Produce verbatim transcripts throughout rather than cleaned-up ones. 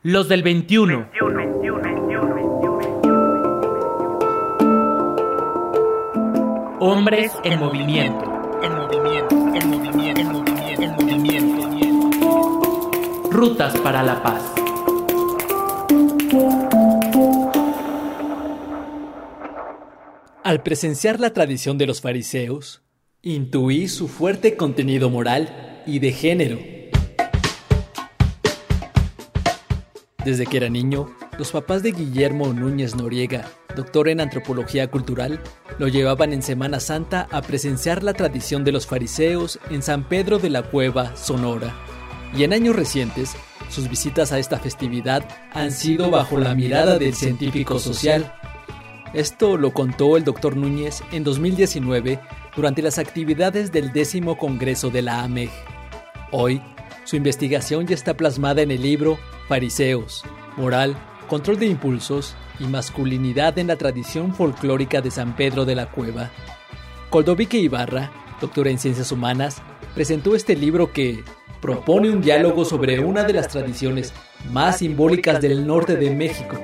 Los del veintiuno. Hombres en movimiento. En movimiento, en movimiento, en movimiento, en movimiento. Rutas para la paz. Al presenciar la tradición de los fariseos, intuí su fuerte contenido moral y de género. Desde que era niño, los papás de Guillermo Núñez Noriega, doctor en antropología cultural, lo llevaban en Semana Santa a presenciar la tradición de los fariseos en San Pedro de la Cueva, Sonora. Y en años recientes, sus visitas a esta festividad han sido bajo la mirada del científico social. Esto lo contó el doctor Núñez en dos mil diecinueve durante las actividades del décimo Congreso de la A M E G. Hoy, su investigación ya está plasmada en el libro Fariseos, Moral, Control de Impulsos y Masculinidad en la Tradición Folclórica de San Pedro de la Cueva. Coldovique Ibarra, doctora en Ciencias Humanas, presentó este libro que propone un diálogo sobre una de las tradiciones más simbólicas del norte de México.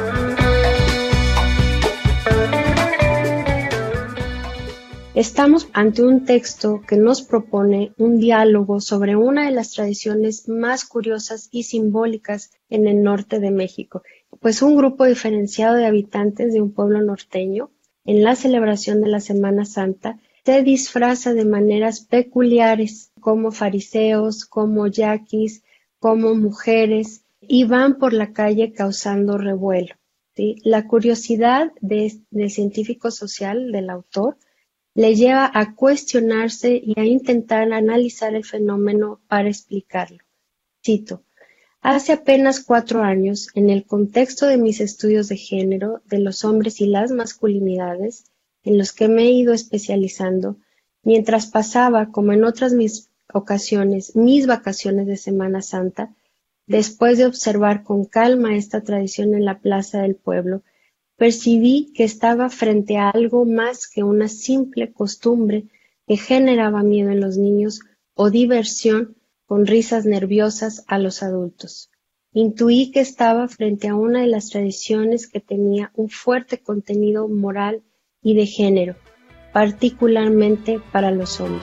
Estamos ante un texto que nos propone un diálogo sobre una de las tradiciones más curiosas y simbólicas en el norte de México, pues un grupo diferenciado de habitantes de un pueblo norteño, en la celebración de la Semana Santa, se disfraza de maneras peculiares, como fariseos, como yaquis, como mujeres, y van por la calle causando revuelo, ¿sí? La curiosidad de, del científico social, del autor, le lleva a cuestionarse y a intentar analizar el fenómeno para explicarlo. Cito: hace apenas cuatro años, en el contexto de mis estudios de género, de los hombres y las masculinidades, en los que me he ido especializando, mientras pasaba, como en otras mis ocasiones, mis vacaciones de Semana Santa, después de observar con calma esta tradición en la plaza del pueblo, percibí que estaba frente a algo más que una simple costumbre que generaba miedo en los niños o diversión con risas nerviosas a los adultos. Intuí que estaba frente a una de las tradiciones que tenía un fuerte contenido moral y de género, particularmente para los hombres.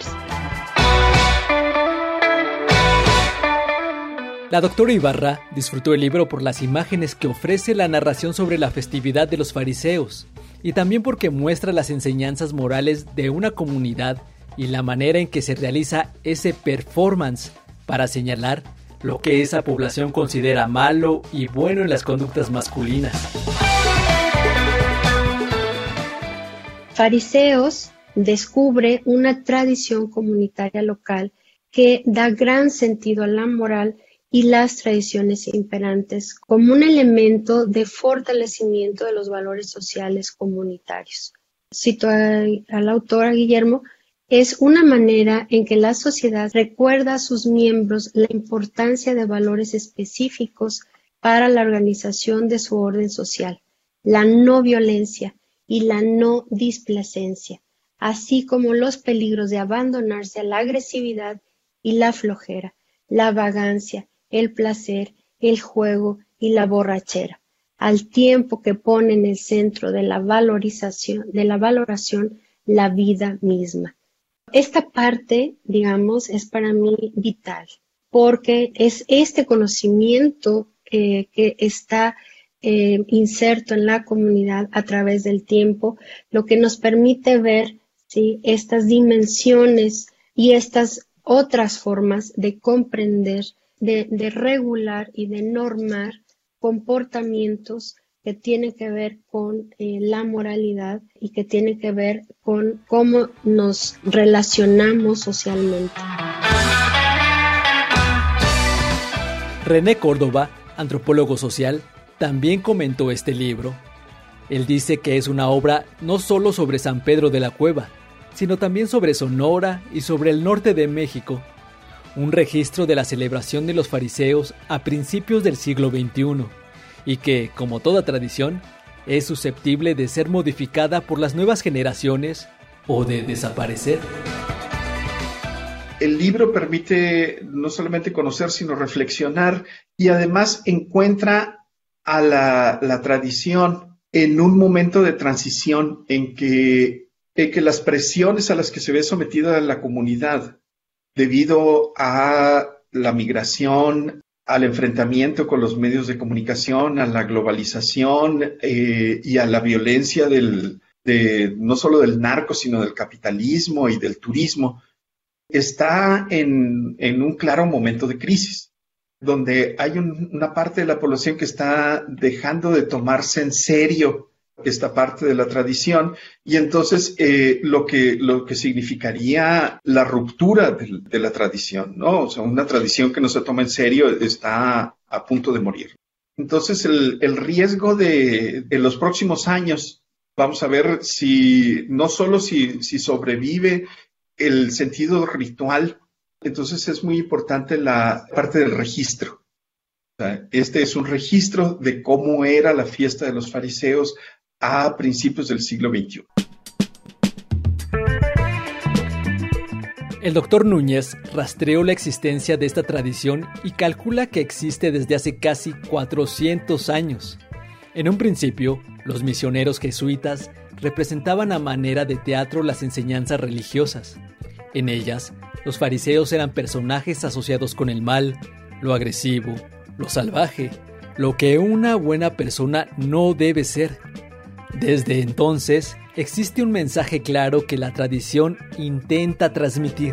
La doctora Ibarra disfrutó el libro por las imágenes que ofrece la narración sobre la festividad de los fariseos y también porque muestra las enseñanzas morales de una comunidad y la manera en que se realiza ese performance para señalar lo que esa población considera malo y bueno en las conductas masculinas. Fariseos descubre una tradición comunitaria local que da gran sentido a la moral y las tradiciones imperantes como un elemento de fortalecimiento de los valores sociales comunitarios. Cito a, al autor, a Guillermo, es una manera en que la sociedad recuerda a sus miembros la importancia de valores específicos para la organización de su orden social, la no violencia y la no displacencia, así como los peligros de abandonarse a la agresividad y la flojera, la vagancia, el placer, el juego y la borrachera, al tiempo que pone en el centro de la valorización, de la valoración, la vida misma. Esta parte, digamos, es para mí vital, porque es este conocimiento eh, que está eh, inserto en la comunidad a través del tiempo, lo que nos permite ver, ¿sí?, estas dimensiones y estas otras formas de comprender, de, de regular y de normar comportamientos que tienen que ver con eh, la moralidad y que tienen que ver con cómo nos relacionamos socialmente. René Córdoba, antropólogo social, también comentó este libro. Él dice que es una obra no solo sobre San Pedro de la Cueva, sino también sobre Sonora y sobre el norte de México, un registro de la celebración de los fariseos a principios del siglo veintiuno, y que, como toda tradición, es susceptible de ser modificada por las nuevas generaciones o de desaparecer. el libro permite no solamente conocer, sino reflexionar, y además encuentra a la, la tradición en un momento de transición en que, en que las presiones a las que se ve sometida la comunidad debido a la migración, al enfrentamiento con los medios de comunicación, a la globalización eh, y a la violencia del, de, no solo del narco, sino del capitalismo y del turismo, está en, en un claro momento de crisis, donde hay un, una parte de la población que está dejando de tomarse en serio esta parte de la tradición, y entonces eh, lo que, lo que significaría la ruptura de, de la tradición, ¿no? O sea, una tradición que no se toma en serio está a punto de morir. Entonces, el, el riesgo de, de los próximos años, vamos a ver si, no solo si, si sobrevive el sentido ritual, entonces es muy importante la parte del registro. O sea, este es un registro de cómo era la fiesta de los fariseos a principios del siglo veintiuno. El doctor Núñez rastreó la existencia de esta tradición y calcula que existe desde hace casi cuatrocientos años. En un principio, los misioneros jesuitas representaban a manera de teatro las enseñanzas religiosas. En ellas, los fariseos eran personajes asociados con el mal, lo agresivo, lo salvaje, lo que una buena persona no debe ser. Desde entonces, existe un mensaje claro que la tradición intenta transmitir.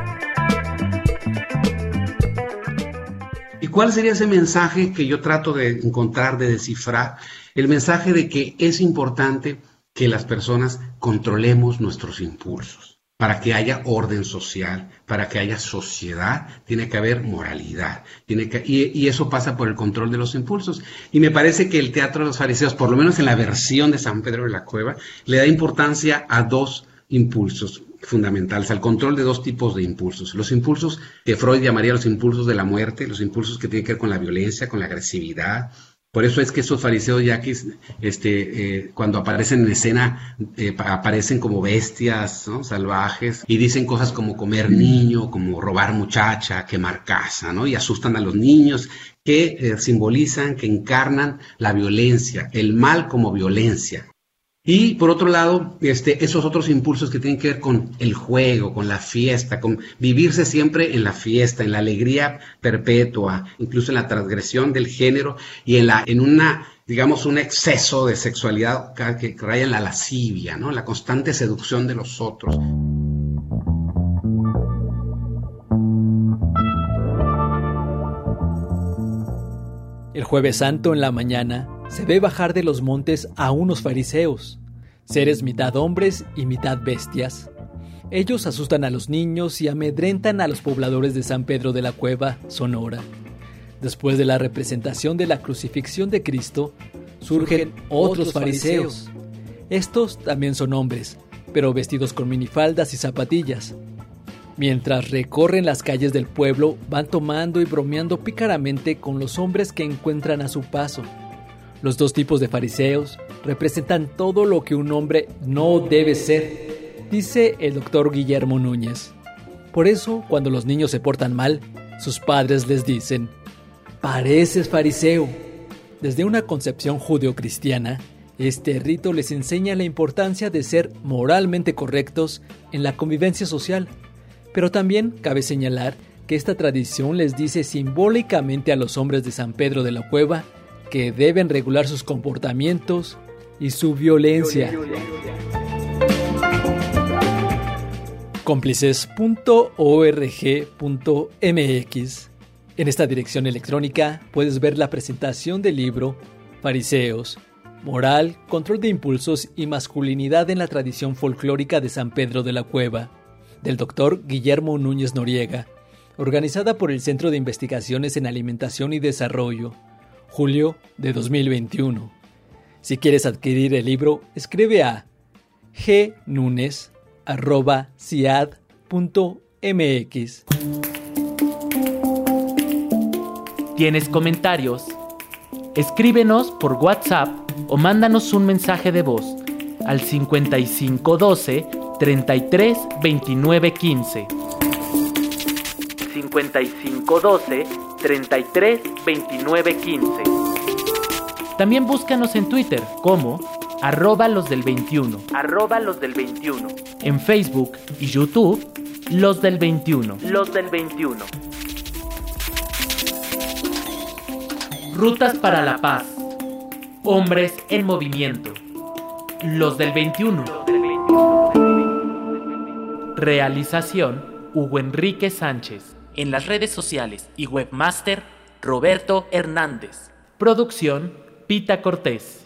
¿Y cuál sería ese mensaje que yo trato de encontrar, de descifrar? El mensaje de que es importante que las personas controlemos nuestros impulsos. Para que haya orden social, para que haya sociedad, tiene que haber moralidad. Tiene que, y, y eso pasa por el control de los impulsos. Y me parece que el teatro de los fariseos, por lo menos en la versión de San Pedro de la Cueva, le da importancia a dos impulsos fundamentales, al control de dos tipos de impulsos. Los impulsos que Freud llamaría los impulsos de la muerte, los impulsos que tienen que ver con la violencia, con la agresividad. Por eso es que esos fariseos yaquis, este, eh, cuando aparecen en escena, eh, aparecen como bestias, ¿no? Salvajes, y dicen cosas como comer niño, como robar muchacha, quemar casa, ¿no? Y asustan a los niños, que eh, simbolizan, que encarnan la violencia, el mal como violencia. Y por otro lado, este, esos otros impulsos que tienen que ver con el juego, con la fiesta, con vivirse siempre en la fiesta, en la alegría perpetua, incluso en la transgresión del género y en la, en una, digamos, un exceso de sexualidad que raya en la lascivia, ¿no? La constante seducción de los otros. El Jueves Santo en la mañana se ve bajar de los montes a unos fariseos, seres mitad hombres y mitad bestias. Ellos asustan a los niños y amedrentan a los pobladores de San Pedro de la Cueva, Sonora. Después de la representación de la crucifixión de Cristo, surgen otros fariseos. Estos también son hombres, pero vestidos con minifaldas y zapatillas. Mientras recorren las calles del pueblo, van tomando y bromeando pícaramente con los hombres que encuentran a su paso. Los dos tipos de fariseos representan todo lo que un hombre no debe ser, dice el doctor Guillermo Núñez. Por eso, cuando los niños se portan mal, sus padres les dicen: «Pareces fariseo». Desde una concepción judeocristiana, este rito les enseña la importancia de ser moralmente correctos en la convivencia social. Pero también cabe señalar que esta tradición les dice simbólicamente a los hombres de San Pedro de la Cueva que deben regular sus comportamientos y su violencia. cómplices punto org punto mx. En esta dirección electrónica puedes ver la presentación del libro Fariseos, Moral, Control de Impulsos y Masculinidad en la Tradición Folclórica de San Pedro de la Cueva, del doctor Guillermo Núñez Noriega, organizada por el Centro de Investigaciones en Alimentación y Desarrollo, julio de dos mil veintiuno. Si quieres adquirir el libro, escribe a gnúñez arroba ciad punto mx. ¿Tienes comentarios? Escríbenos por WhatsApp o mándanos un mensaje de voz al cincuenta y cinco doce, treinta y tres, veintinueve, quince. cincuenta y cinco doce, treinta y tres veintinueve quince. También búscanos en Twitter como arroba los del veintiuno, arroba los del veintiuno. En Facebook y YouTube, los del veintiuno, los del veintiuno. Rutas para la paz. Hombres en movimiento. Los del veintiuno. Realización Hugo Enrique Sánchez. En las redes sociales y webmaster Roberto Hernández. Producción Pita Cortés.